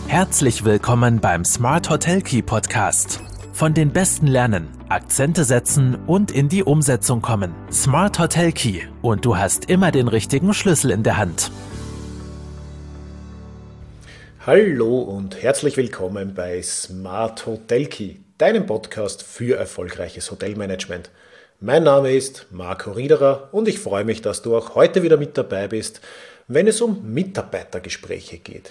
Herzlich willkommen beim Smart Hotel Key Podcast. Von den Besten lernen, Akzente setzen und in die Umsetzung kommen. Smart Hotel Key und du hast immer den richtigen Schlüssel in der Hand. Hallo und herzlich willkommen bei Smart Hotel Key, deinem Podcast für erfolgreiches Hotelmanagement. Mein Name ist Marco Riederer und ich freue mich, dass du auch heute wieder mit dabei bist, wenn es um Mitarbeitergespräche geht.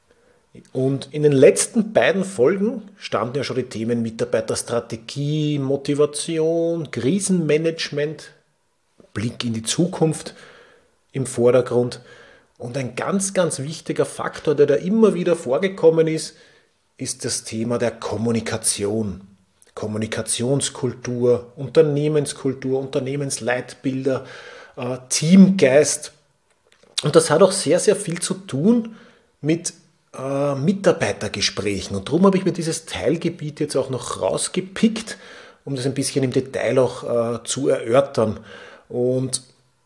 Und in den letzten beiden Folgen standen ja schon die Themen Mitarbeiterstrategie, Motivation, Krisenmanagement, Blick in die Zukunft im Vordergrund. Und ein ganz, ganz wichtiger Faktor, der da immer wieder vorgekommen ist das Thema der Kommunikation. Kommunikationskultur, Unternehmenskultur, Unternehmensleitbilder, Teamgeist. Und das hat auch sehr, sehr viel zu tun mit Mitarbeitergesprächen. Und darum habe ich mir dieses Teilgebiet jetzt auch noch rausgepickt, um das ein bisschen im Detail auch zu erörtern. Und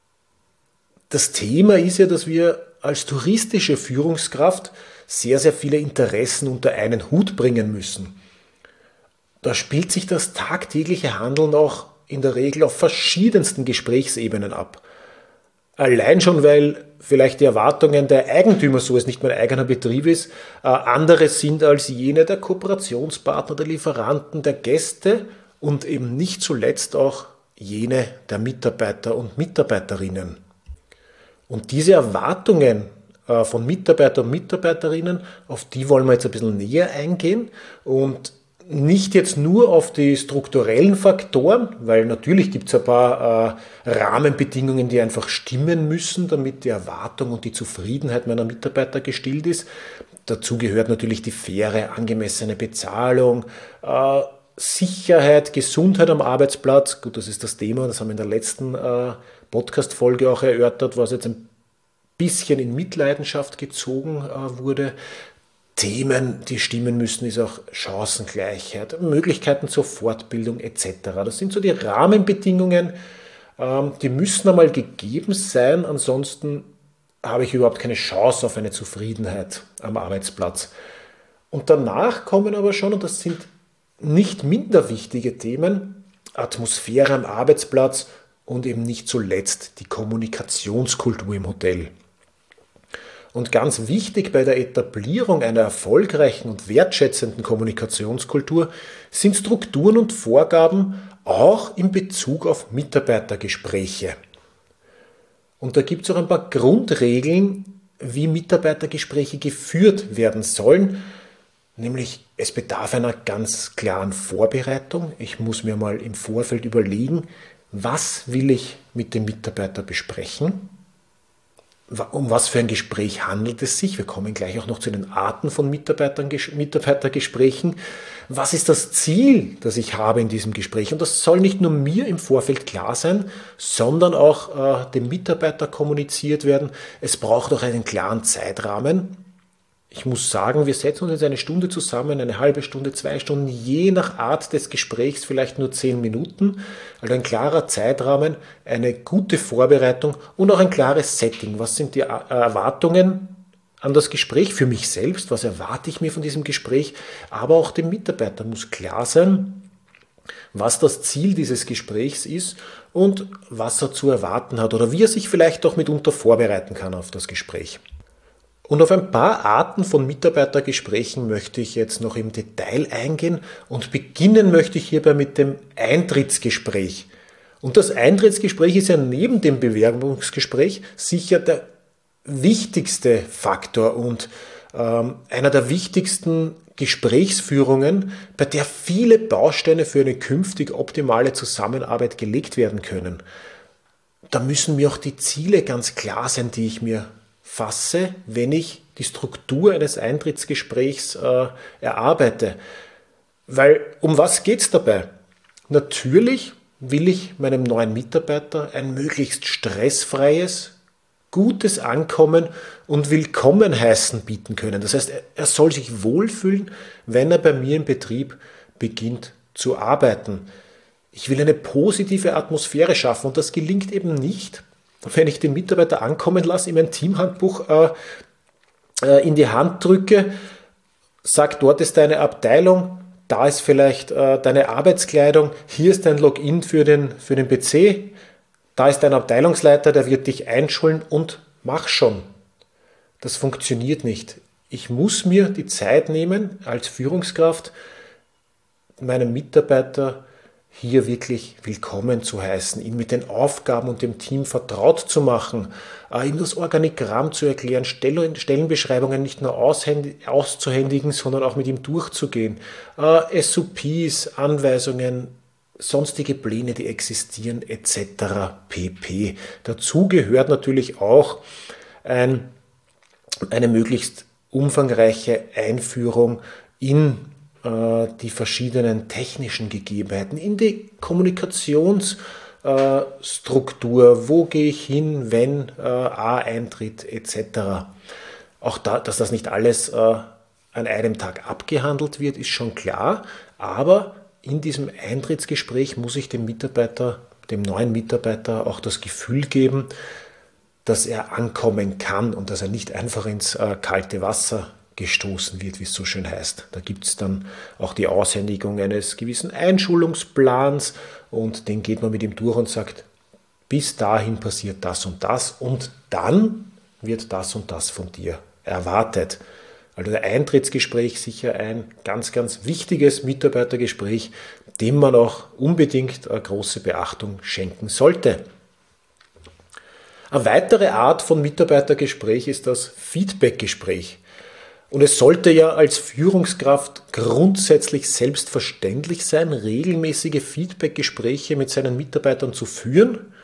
das Thema ist ja, dass wir als touristische Führungskraft sehr, sehr viele Interessen unter einen Hut bringen müssen. Da spielt sich das tagtägliche Handeln auch in der Regel auf verschiedensten Gesprächsebenen ab. Allein schon, weil vielleicht die Erwartungen der Eigentümer, so es nicht mein eigener Betrieb ist, andere sind als jene der Kooperationspartner, der Lieferanten, der Gäste und eben nicht zuletzt auch jene der Mitarbeiter und Mitarbeiterinnen. Und diese Erwartungen von Mitarbeitern und Mitarbeiterinnen, auf die wollen wir jetzt ein bisschen näher eingehen und nicht jetzt nur auf die strukturellen Faktoren, weil natürlich gibt es ein paar Rahmenbedingungen, die einfach stimmen müssen, damit die Erwartung und die Zufriedenheit meiner Mitarbeiter gestillt ist. Dazu gehört natürlich die faire, angemessene Bezahlung, Sicherheit, Gesundheit am Arbeitsplatz. Gut, das ist das Thema, das haben wir in der letzten Podcast-Folge auch erörtert, was jetzt ein bisschen in Mitleidenschaft gezogen wurde. Themen, die stimmen müssen, ist auch Chancengleichheit, Möglichkeiten zur Fortbildung etc. Das sind so die Rahmenbedingungen, die müssen einmal gegeben sein, ansonsten habe ich überhaupt keine Chance auf eine Zufriedenheit am Arbeitsplatz. Und danach kommen aber schon, und das sind nicht minder wichtige Themen, Atmosphäre am Arbeitsplatz und eben nicht zuletzt die Kommunikationskultur im Hotel. Und ganz wichtig bei der Etablierung einer erfolgreichen und wertschätzenden Kommunikationskultur sind Strukturen und Vorgaben auch in Bezug auf Mitarbeitergespräche. Und da gibt es auch ein paar Grundregeln, wie Mitarbeitergespräche geführt werden sollen. Nämlich, es bedarf einer ganz klaren Vorbereitung. Ich muss mir mal im Vorfeld überlegen, was will ich mit dem Mitarbeiter besprechen? Um was für ein Gespräch handelt es sich? Wir kommen gleich auch noch zu den Arten von Mitarbeitergesprächen. Was ist das Ziel, das ich habe in diesem Gespräch? Und das soll nicht nur mir im Vorfeld klar sein, sondern auch dem Mitarbeiter kommuniziert werden. Es braucht auch einen klaren Zeitrahmen. Ich muss sagen, wir setzen uns jetzt eine Stunde zusammen, eine halbe Stunde, 2 Stunden, je nach Art des Gesprächs vielleicht nur 10 Minuten. Also ein klarer Zeitrahmen, eine gute Vorbereitung und auch ein klares Setting. Was sind die Erwartungen an das Gespräch für mich selbst? Was erwarte ich mir von diesem Gespräch? Aber auch dem Mitarbeiter muss klar sein, was das Ziel dieses Gesprächs ist und was er zu erwarten hat oder wie er sich vielleicht auch mitunter vorbereiten kann auf das Gespräch. Und auf ein paar Arten von Mitarbeitergesprächen möchte ich jetzt noch im Detail eingehen und beginnen möchte ich hierbei mit dem Eintrittsgespräch. Und das Eintrittsgespräch ist ja neben dem Bewerbungsgespräch sicher der wichtigste Faktor und einer der wichtigsten Gesprächsführungen, bei der viele Bausteine für eine künftig optimale Zusammenarbeit gelegt werden können. Da müssen mir auch die Ziele ganz klar sein, die ich mir fasse, wenn ich die Struktur eines Eintrittsgesprächs erarbeite. Weil um was geht es dabei? Natürlich will ich meinem neuen Mitarbeiter ein möglichst stressfreies, gutes Ankommen und Willkommenheißen bieten können. Das heißt, er soll sich wohlfühlen, wenn er bei mir im Betrieb beginnt zu arbeiten. Ich will eine positive Atmosphäre schaffen und das gelingt eben nicht, wenn ich den Mitarbeiter ankommen lasse, ihm ein Teamhandbuch in die Hand drücke Sag, dort ist deine Abteilung, da ist vielleicht deine Arbeitskleidung, hier ist dein Login für den PC, da ist dein Abteilungsleiter, der wird dich einschulen und mach schon. Das funktioniert nicht. Ich muss mir die Zeit nehmen, als Führungskraft meinem Mitarbeiter hier wirklich willkommen zu heißen, ihn mit den Aufgaben und dem Team vertraut zu machen, ihm das Organigramm zu erklären, Stellenbeschreibungen nicht nur auszuhändigen, sondern auch mit ihm durchzugehen, SOPs, Anweisungen, sonstige Pläne, die existieren, etc. pp. Dazu gehört natürlich auch eine möglichst umfangreiche Einführung in die verschiedenen technischen Gegebenheiten, in die Kommunikationsstruktur, wo gehe ich hin, wenn A eintritt, etc. Auch dass das nicht alles an einem Tag abgehandelt wird, ist schon klar, aber in diesem Eintrittsgespräch muss ich dem neuen Mitarbeiter auch das Gefühl geben, dass er ankommen kann und dass er nicht einfach ins kalte Wasser gestoßen wird, wie es so schön heißt. Da gibt es dann auch die Aushändigung eines gewissen Einschulungsplans und den geht man mit ihm durch und sagt, bis dahin passiert das und dann wird das und das von dir erwartet. Also der Eintrittsgespräch sicher ein ganz, ganz wichtiges Mitarbeitergespräch, dem man auch unbedingt eine große Beachtung schenken sollte. Eine weitere Art von Mitarbeitergespräch ist das Feedbackgespräch. Und es sollte ja als Führungskraft grundsätzlich selbstverständlich sein, regelmäßige Feedbackgespräche mit seinen Mitarbeitern zu führen.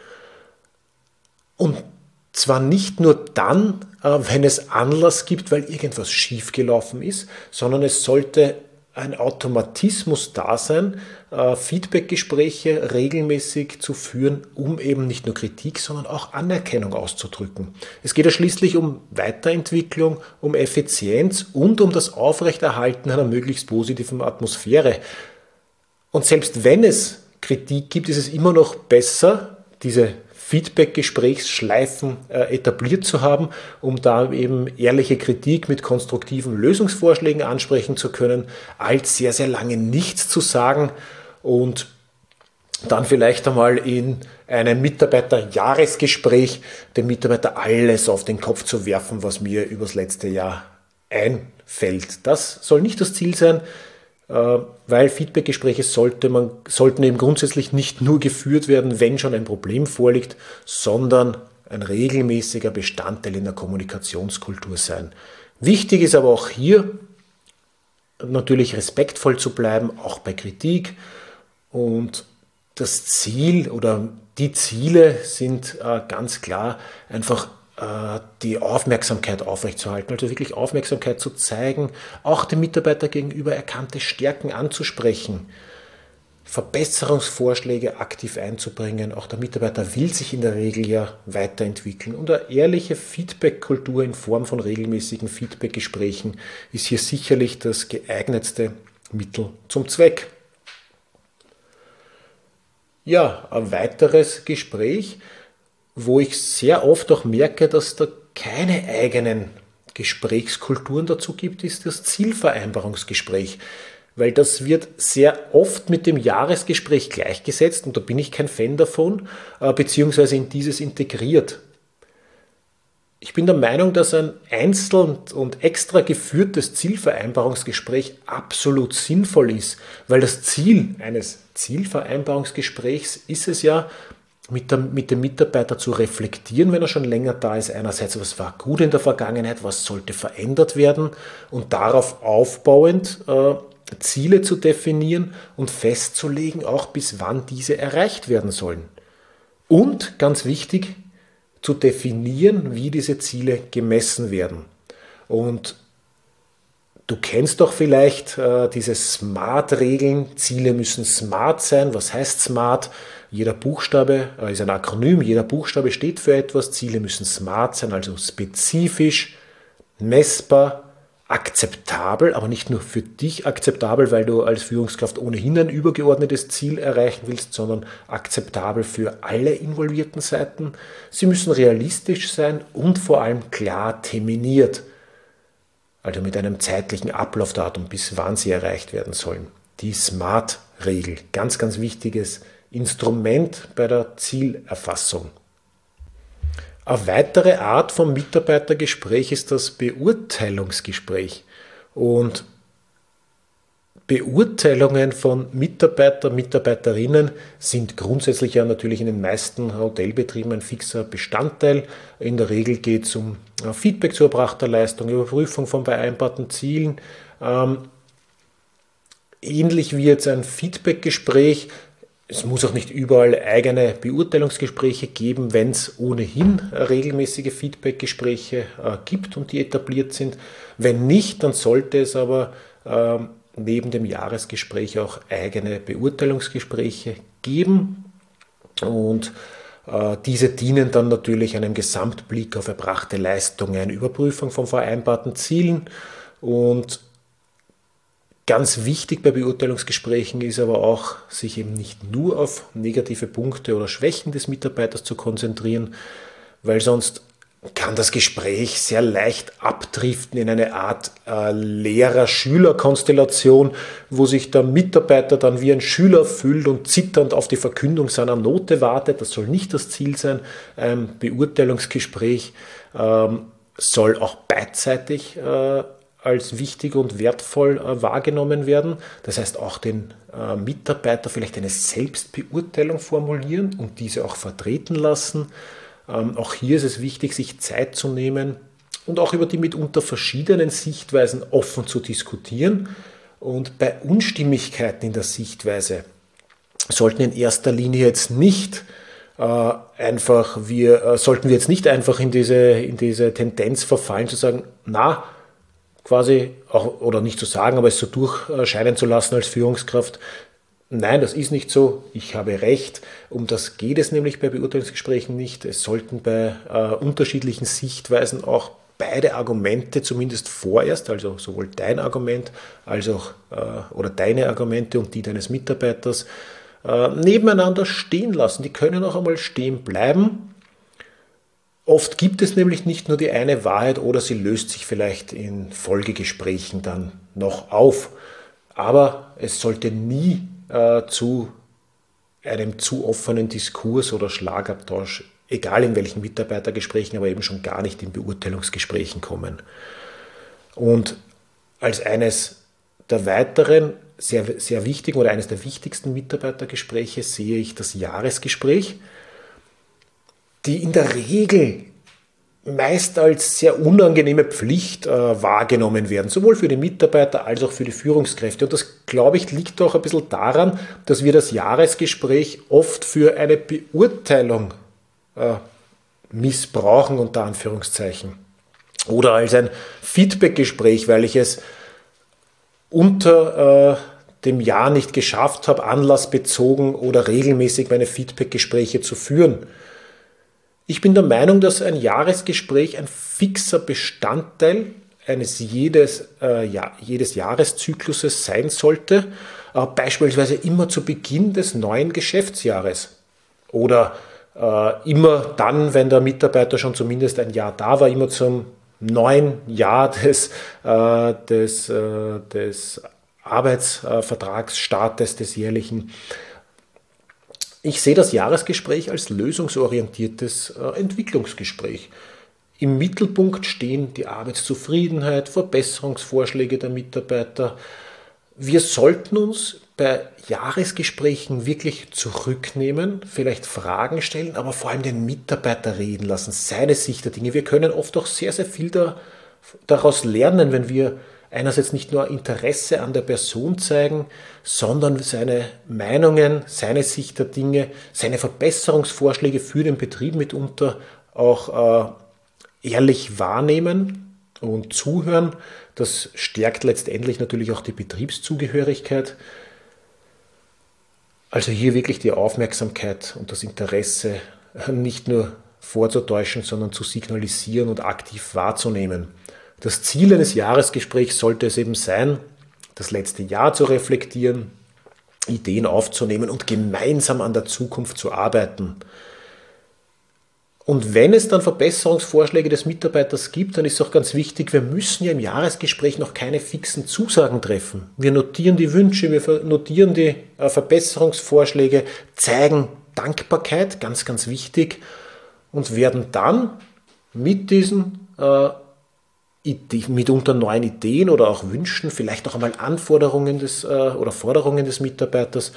Und zwar nicht nur dann, wenn es Anlass gibt, weil irgendwas schiefgelaufen ist, sondern es sollte ein Automatismus da sein, Feedbackgespräche regelmäßig zu führen, um eben nicht nur Kritik, sondern auch Anerkennung auszudrücken. Es geht ja schließlich um Weiterentwicklung, um Effizienz und um das Aufrechterhalten einer möglichst positiven Atmosphäre. Und selbst wenn es Kritik gibt, ist es immer noch besser, diese Feedback-Gesprächsschleifen etabliert zu haben, um da eben ehrliche Kritik mit konstruktiven Lösungsvorschlägen ansprechen zu können, als sehr, sehr lange nichts zu sagen und dann vielleicht einmal in einem Mitarbeiterjahresgespräch dem Mitarbeiter alles auf den Kopf zu werfen, was mir übers letzte Jahr einfällt. Das soll nicht das Ziel sein, weil Feedbackgespräche sollten eben grundsätzlich nicht nur geführt werden, wenn schon ein Problem vorliegt, sondern ein regelmäßiger Bestandteil in der Kommunikationskultur sein. Wichtig ist aber auch hier natürlich respektvoll zu bleiben, auch bei Kritik. Und das Ziel oder die Ziele sind ganz klar einfach die Aufmerksamkeit aufrechtzuerhalten, also wirklich Aufmerksamkeit zu zeigen, auch dem Mitarbeiter gegenüber erkannte Stärken anzusprechen, Verbesserungsvorschläge aktiv einzubringen. Auch der Mitarbeiter will sich in der Regel ja weiterentwickeln. Und eine ehrliche Feedback-Kultur in Form von regelmäßigen Feedback-Gesprächen ist hier sicherlich das geeignetste Mittel zum Zweck. Ja, ein weiteres Gespräch, wo ich sehr oft auch merke, dass da keine eigenen Gesprächskulturen dazu gibt, ist das Zielvereinbarungsgespräch. Weil das wird sehr oft mit dem Jahresgespräch gleichgesetzt und da bin ich kein Fan davon, beziehungsweise in dieses integriert. Ich bin der Meinung, dass ein einzeln und extra geführtes Zielvereinbarungsgespräch absolut sinnvoll ist, weil das Ziel eines Zielvereinbarungsgesprächs ist es ja, mit dem Mitarbeiter zu reflektieren, wenn er schon länger da ist. Einerseits, was war gut in der Vergangenheit, was sollte verändert werden und darauf aufbauend Ziele zu definieren und festzulegen, auch bis wann diese erreicht werden sollen. Und ganz wichtig, zu definieren, wie diese Ziele gemessen werden. Und du kennst doch vielleicht diese SMART-Regeln. Ziele müssen smart sein. Was heißt SMART? Jeder Buchstabe ist ein Akronym, jeder Buchstabe steht für etwas. Ziele müssen smart sein, also spezifisch, messbar, akzeptabel, aber nicht nur für dich akzeptabel, weil du als Führungskraft ohnehin ein übergeordnetes Ziel erreichen willst, sondern akzeptabel für alle involvierten Seiten. Sie müssen realistisch sein und vor allem klar terminiert. also mit einem zeitlichen Ablaufdatum, bis wann sie erreicht werden sollen. Die SMART-Regel, ganz, ganz wichtiges Instrument bei der Zielerfassung. Eine weitere Art von Mitarbeitergespräch ist das Beurteilungsgespräch. Und Beurteilungen von Mitarbeiter, Mitarbeiterinnen sind grundsätzlich ja natürlich in den meisten Hotelbetrieben ein fixer Bestandteil. In der Regel geht es um Feedback zu erbrachter Leistung, Überprüfung von vereinbarten Zielen. Ähnlich wie jetzt ein Feedbackgespräch. Es muss auch nicht überall eigene Beurteilungsgespräche geben, wenn es ohnehin regelmäßige Feedbackgespräche gibt und die etabliert sind. Wenn nicht, dann sollte es aber neben dem Jahresgespräch auch eigene Beurteilungsgespräche geben. Und diese dienen dann natürlich einem Gesamtblick auf erbrachte Leistungen, Überprüfung von vereinbarten Zielen. Und ganz wichtig bei Beurteilungsgesprächen ist aber auch, sich eben nicht nur auf negative Punkte oder Schwächen des Mitarbeiters zu konzentrieren, weil sonst kann das Gespräch sehr leicht abdriften in eine Art Lehrer-Schüler-Konstellation, wo sich der Mitarbeiter dann wie ein Schüler fühlt und zitternd auf die Verkündung seiner Note wartet. Das soll nicht das Ziel sein. Ein Beurteilungsgespräch soll auch beidseitig als wichtig und wertvoll wahrgenommen werden. Das heißt, auch den Mitarbeiter vielleicht eine Selbstbeurteilung formulieren und diese auch vertreten lassen. Auch hier ist es wichtig, sich Zeit zu nehmen und auch über die mitunter verschiedenen Sichtweisen offen zu diskutieren. Und bei Unstimmigkeiten in der Sichtweise sollten in erster Linie jetzt nicht sollten wir jetzt nicht einfach in diese Tendenz verfallen, zu sagen, na, quasi, auch, oder nicht zu sagen, aber es so durchscheinen zu lassen als Führungskraft, nein, das ist nicht so, ich habe recht. Um das geht es nämlich bei Beurteilungsgesprächen nicht. Es sollten bei unterschiedlichen Sichtweisen auch beide Argumente zumindest vorerst, also sowohl dein Argument als auch oder deine Argumente und die deines Mitarbeiters nebeneinander stehen lassen. Die können auch einmal stehen bleiben. Oft gibt es nämlich nicht nur die eine Wahrheit oder sie löst sich vielleicht in Folgegesprächen dann noch auf. Aber es sollte nie zu einem zu offenen Diskurs oder Schlagabtausch, egal in welchen Mitarbeitergesprächen, aber eben schon gar nicht in Beurteilungsgesprächen kommen. Und als eines der weiteren sehr, sehr wichtigen oder eines der wichtigsten Mitarbeitergespräche sehe ich das Jahresgespräch, die in der Regel meist als sehr unangenehme Pflicht wahrgenommen werden, sowohl für die Mitarbeiter als auch für die Führungskräfte. Und das, glaube ich, liegt auch ein bisschen daran, dass wir das Jahresgespräch oft für eine Beurteilung missbrauchen, unter Anführungszeichen. Oder als ein Feedbackgespräch, weil ich es unter dem Jahr nicht geschafft habe, anlassbezogen oder regelmäßig meine Feedbackgespräche zu führen. Ich bin der Meinung, dass ein Jahresgespräch ein fixer Bestandteil jedes Jahreszykluses sein sollte, beispielsweise immer zu Beginn des neuen Geschäftsjahres oder immer dann, wenn der Mitarbeiter schon zumindest ein Jahr da war, immer zum neuen Jahr des Arbeitsvertragsstartes des jährlichen. Ich sehe das Jahresgespräch als lösungsorientiertes Entwicklungsgespräch. Im Mittelpunkt stehen die Arbeitszufriedenheit, Verbesserungsvorschläge der Mitarbeiter. Wir sollten uns bei Jahresgesprächen wirklich zurücknehmen, vielleicht Fragen stellen, aber vor allem den Mitarbeiter reden lassen, seine Sicht der Dinge. Wir können oft auch sehr, sehr viel daraus lernen, wenn wir einerseits nicht nur Interesse an der Person zeigen, sondern seine Meinungen, seine Sicht der Dinge, seine Verbesserungsvorschläge für den Betrieb mitunter auch ehrlich wahrnehmen und zuhören. Das stärkt letztendlich natürlich auch die Betriebszugehörigkeit. Also hier wirklich die Aufmerksamkeit und das Interesse nicht nur vorzutäuschen, sondern zu signalisieren und aktiv wahrzunehmen. Das Ziel eines Jahresgesprächs sollte es eben sein, das letzte Jahr zu reflektieren, Ideen aufzunehmen und gemeinsam an der Zukunft zu arbeiten. Und wenn es dann Verbesserungsvorschläge des Mitarbeiters gibt, dann ist auch ganz wichtig, wir müssen ja im Jahresgespräch noch keine fixen Zusagen treffen. Wir notieren die Wünsche, wir notieren die Verbesserungsvorschläge, zeigen Dankbarkeit, ganz, ganz wichtig, und werden dann mit diesen mitunter neuen Ideen oder auch Wünschen, vielleicht auch einmal Anforderungen oder Forderungen des Mitarbeiters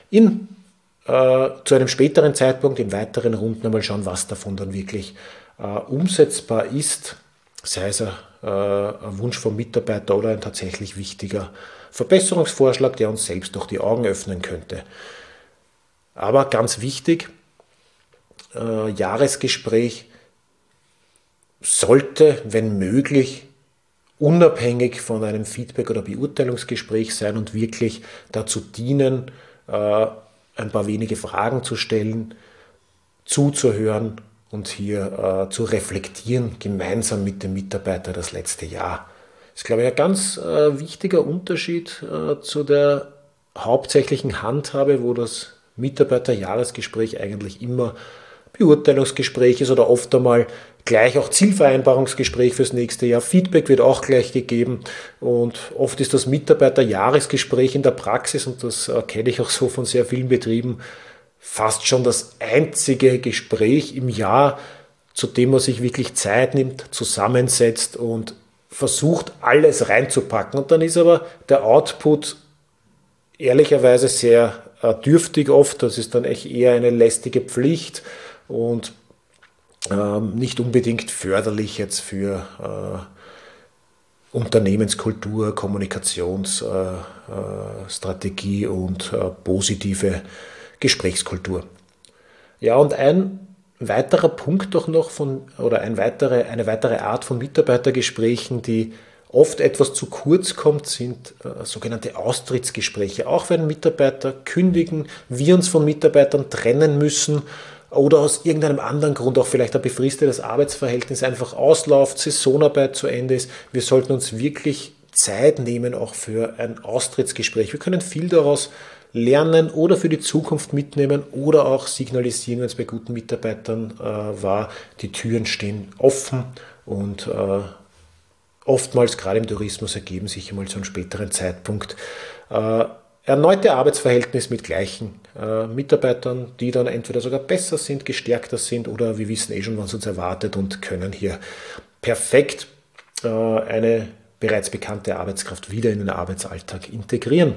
zu einem späteren Zeitpunkt in weiteren Runden einmal schauen, was davon dann wirklich umsetzbar ist, sei es ein Wunsch vom Mitarbeiter oder ein tatsächlich wichtiger Verbesserungsvorschlag, der uns selbst doch die Augen öffnen könnte. Aber ganz wichtig, Jahresgespräch sollte, wenn möglich, unabhängig von einem Feedback- oder Beurteilungsgespräch sein und wirklich dazu dienen, ein paar wenige Fragen zu stellen, zuzuhören und hier zu reflektieren, gemeinsam mit dem Mitarbeiter das letzte Jahr. Das ist, glaube ich, ein ganz wichtiger Unterschied zu der hauptsächlichen Handhabe, wo das Mitarbeiterjahresgespräch eigentlich immer Beurteilungsgespräch ist oder oft einmal gleich auch Zielvereinbarungsgespräch fürs nächste Jahr. Feedback wird auch gleich gegeben und oft ist das Mitarbeiterjahresgespräch in der Praxis, und das kenne ich auch so von sehr vielen Betrieben, fast schon das einzige Gespräch im Jahr, zu dem man sich wirklich Zeit nimmt, zusammensetzt und versucht, alles reinzupacken. Und dann ist aber der Output ehrlicherweise sehr dürftig oft. Das ist dann echt eher eine lästige Pflicht und nicht unbedingt förderlich jetzt für Unternehmenskultur, Kommunikationsstrategie und positive Gesprächskultur. Ja, und ein weiterer Punkt doch noch eine weitere Art von Mitarbeitergesprächen, die oft etwas zu kurz kommt, sind sogenannte Austrittsgespräche. Auch wenn Mitarbeiter kündigen, wir uns von Mitarbeitern trennen müssen oder aus irgendeinem anderen Grund auch vielleicht ein befristetes Arbeitsverhältnis einfach ausläuft, Saisonarbeit zu Ende ist. Wir sollten uns wirklich Zeit nehmen auch für ein Austrittsgespräch. Wir können viel daraus lernen oder für die Zukunft mitnehmen oder auch signalisieren, wenn es bei guten Mitarbeitern war, die Türen stehen offen und oftmals, gerade im Tourismus, ergeben sich einmal zu einem späteren Zeitpunkt erneute Arbeitsverhältnis mit gleichen Mitarbeitern, die dann entweder sogar besser sind, gestärkter sind oder wir wissen schon, was uns erwartet und können hier perfekt eine bereits bekannte Arbeitskraft wieder in den Arbeitsalltag integrieren.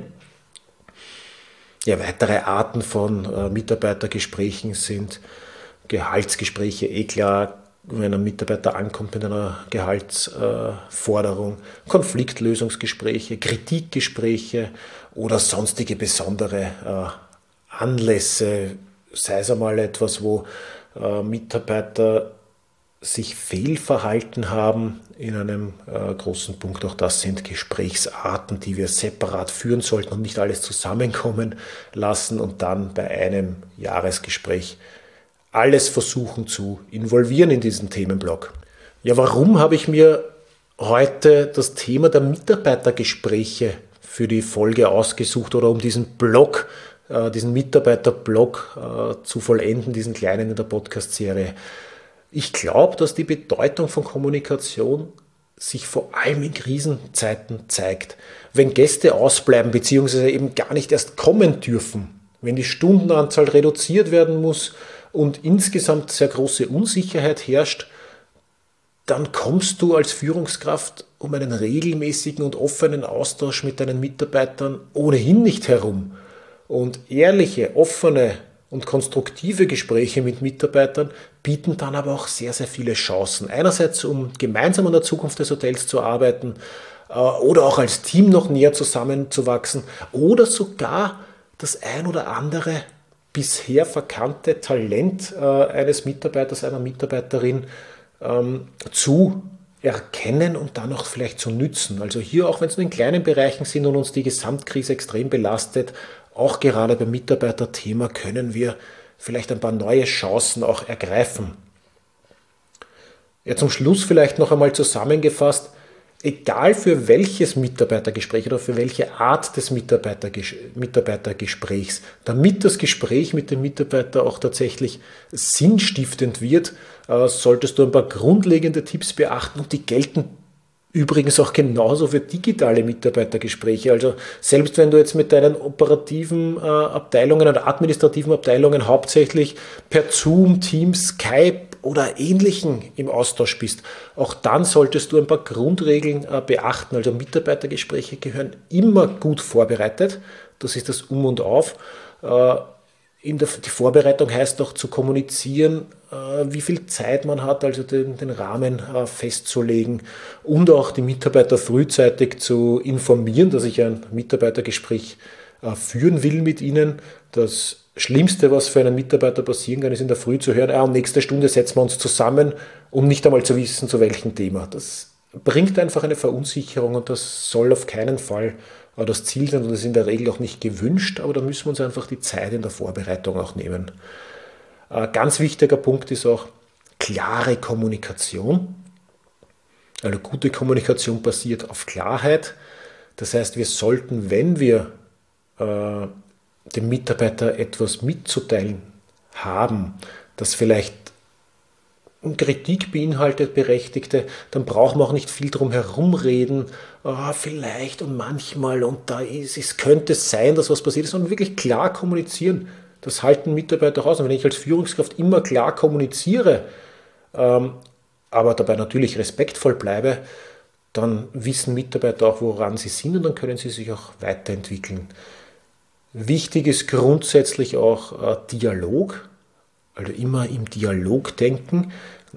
Ja, weitere Arten von Mitarbeitergesprächen sind Gehaltsgespräche, klar, wenn ein Mitarbeiter ankommt mit einer Gehaltsforderung, Konfliktlösungsgespräche, Kritikgespräche oder sonstige besondere Anlässe, sei es einmal etwas, wo Mitarbeiter sich fehlverhalten haben in einem großen Punkt. Auch das sind Gesprächsarten, die wir separat führen sollten und nicht alles zusammenkommen lassen und dann bei einem Jahresgespräch alles versuchen zu involvieren in diesen Themenblock. Ja, warum habe ich mir heute das Thema der Mitarbeitergespräche für die Folge ausgesucht oder um diesen Blog, diesen Mitarbeiterblock zu vollenden, diesen kleinen in der Podcast-Serie? Ich glaube, dass die Bedeutung von Kommunikation sich vor allem in Krisenzeiten zeigt. Wenn Gäste ausbleiben bzw. eben gar nicht erst kommen dürfen, wenn die Stundenanzahl reduziert werden muss und insgesamt sehr große Unsicherheit herrscht, dann kommst du als Führungskraft um einen regelmäßigen und offenen Austausch mit deinen Mitarbeitern ohnehin nicht herum. Und ehrliche, offene und konstruktive Gespräche mit Mitarbeitern bieten dann aber auch sehr, sehr viele Chancen. Einerseits, um gemeinsam an der Zukunft des Hotels zu arbeiten oder auch als Team noch näher zusammenzuwachsen oder sogar das ein oder andere bisher verkannte Talent eines Mitarbeiters, einer Mitarbeiterin zu erkennen und dann auch vielleicht zu nützen. Also hier, auch wenn es nur in kleinen Bereichen sind und uns die Gesamtkrise extrem belastet, auch gerade beim Mitarbeiterthema können wir vielleicht ein paar neue Chancen auch ergreifen. Ja, zum Schluss vielleicht noch einmal zusammengefasst, egal für welches Mitarbeitergespräch oder für welche Art des Mitarbeitergesprächs, damit das Gespräch mit dem Mitarbeiter auch tatsächlich sinnstiftend wird, solltest du ein paar grundlegende Tipps beachten und die gelten übrigens auch genauso für digitale Mitarbeitergespräche. Also selbst wenn du jetzt mit deinen operativen Abteilungen oder administrativen Abteilungen hauptsächlich per Zoom, Teams, Skype oder Ähnlichen im Austausch bist, auch dann solltest du ein paar Grundregeln beachten. Also Mitarbeitergespräche gehören immer gut vorbereitet. Das ist das Um und Auf. Die Vorbereitung heißt auch zu kommunizieren, wie viel Zeit man hat, also den Rahmen festzulegen und auch die Mitarbeiter frühzeitig zu informieren, dass ich ein Mitarbeitergespräch führen will mit ihnen. Das Schlimmste, was für einen Mitarbeiter passieren kann, ist in der Früh zu hören, und nächste Stunde setzen wir uns zusammen, um nicht einmal zu wissen, zu welchem Thema. Das bringt einfach eine Verunsicherung und das soll auf keinen Fall das Ziel sein und das ist in der Regel auch nicht gewünscht, aber da müssen wir uns einfach die Zeit in der Vorbereitung auch nehmen. Ganz wichtiger Punkt ist auch klare Kommunikation. Also gute Kommunikation basiert auf Klarheit. Das heißt, wir sollten, wenn wir dem Mitarbeiter etwas mitzuteilen haben, das vielleicht Kritik beinhaltet, berechtigte, dann brauchen wir auch nicht viel drum herum reden, vielleicht und manchmal und es könnte sein, dass was passiert ist, sondern wirklich klar kommunizieren. Das halten Mitarbeiter auch aus. Und wenn ich als Führungskraft immer klar kommuniziere, aber dabei natürlich respektvoll bleibe, dann wissen Mitarbeiter auch, woran sie sind und dann können sie sich auch weiterentwickeln. Wichtig ist grundsätzlich auch Dialog, also immer im Dialog denken,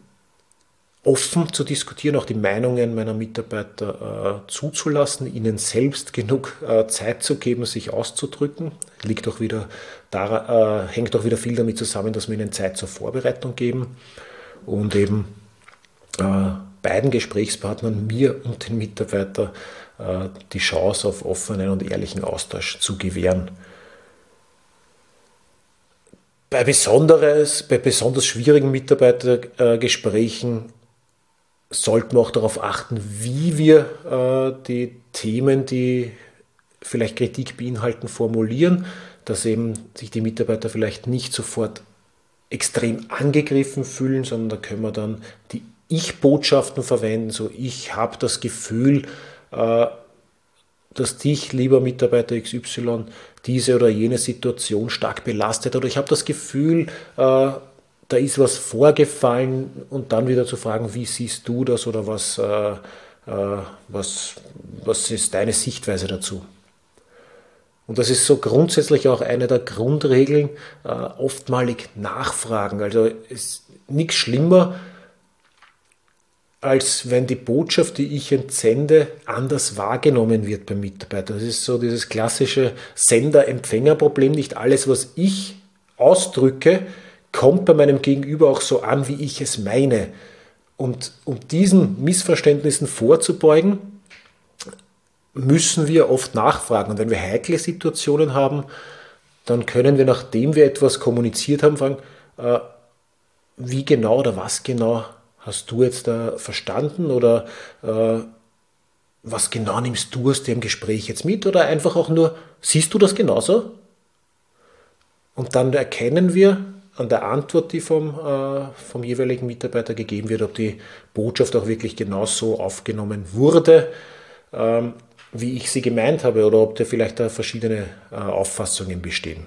offen zu diskutieren, auch die Meinungen meiner Mitarbeiter zuzulassen, ihnen selbst genug Zeit zu geben, sich auszudrücken. Hängt auch wieder viel damit zusammen, dass wir ihnen Zeit zur Vorbereitung geben und eben beiden Gesprächspartnern, mir und den Mitarbeitern, die Chance auf offenen und ehrlichen Austausch zu gewähren. Bei besonders schwierigen Mitarbeitergesprächen sollten wir auch darauf achten, wie wir die Themen, die vielleicht Kritik beinhalten, formulieren, dass eben sich die Mitarbeiter vielleicht nicht sofort extrem angegriffen fühlen, sondern da können wir dann die Ich-Botschaften verwenden, so ich habe das Gefühl, dass dich, lieber Mitarbeiter XY, diese oder jene Situation stark belastet oder ich habe das Gefühl, da ist was vorgefallen und dann wieder zu fragen, wie siehst du das oder was ist deine Sichtweise dazu? Und das ist so grundsätzlich auch eine der Grundregeln, oftmalig nachfragen. Also ist nichts schlimmer, als wenn die Botschaft, die ich entsende, anders wahrgenommen wird beim Mitarbeiter. Das ist so dieses klassische Sender-Empfänger-Problem. Nicht alles, was ich ausdrücke, kommt bei meinem Gegenüber auch so an, wie ich es meine. Und um diesen Missverständnissen vorzubeugen, müssen wir oft nachfragen. Und wenn wir heikle Situationen haben, dann können wir, nachdem wir etwas kommuniziert haben, fragen, wie genau oder was genau hast du jetzt da verstanden oder was genau nimmst du aus dem Gespräch jetzt mit oder einfach auch nur, siehst du das genauso? Und dann erkennen wir an der Antwort, die vom jeweiligen Mitarbeiter gegeben wird, ob die Botschaft auch wirklich genauso aufgenommen wurde, wie ich sie gemeint habe oder ob da vielleicht da verschiedene Auffassungen bestehen.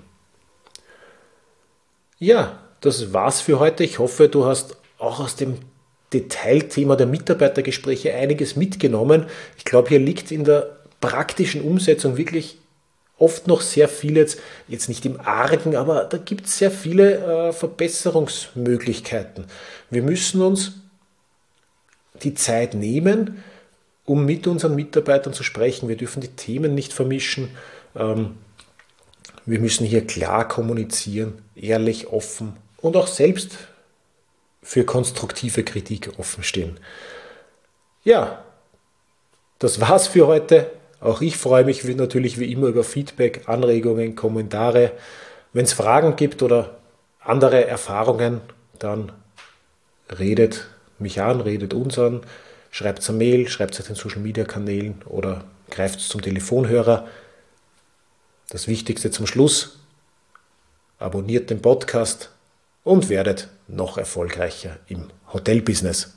Ja, das war's für heute. Ich hoffe, du hast auch aus dem Detailthema der Mitarbeitergespräche einiges mitgenommen. Ich glaube, hier liegt in der praktischen Umsetzung wirklich oft noch sehr viel, jetzt nicht im Argen, aber da gibt es sehr viele Verbesserungsmöglichkeiten. Wir müssen uns die Zeit nehmen, um mit unseren Mitarbeitern zu sprechen. Wir dürfen die Themen nicht vermischen. Wir müssen hier klar kommunizieren, ehrlich, offen und auch selbst für konstruktive Kritik offen stehen. Ja, das war's für heute. Auch ich freue mich natürlich wie immer über Feedback, Anregungen, Kommentare. Wenn es Fragen gibt oder andere Erfahrungen, dann redet mich an, redet uns an. schreibt es eine Mail, schreibt es auf den Social-Media-Kanälen oder greift zum Telefonhörer. Das Wichtigste zum Schluss: Abonniert den Podcast und werdet noch erfolgreicher im Hotelbusiness.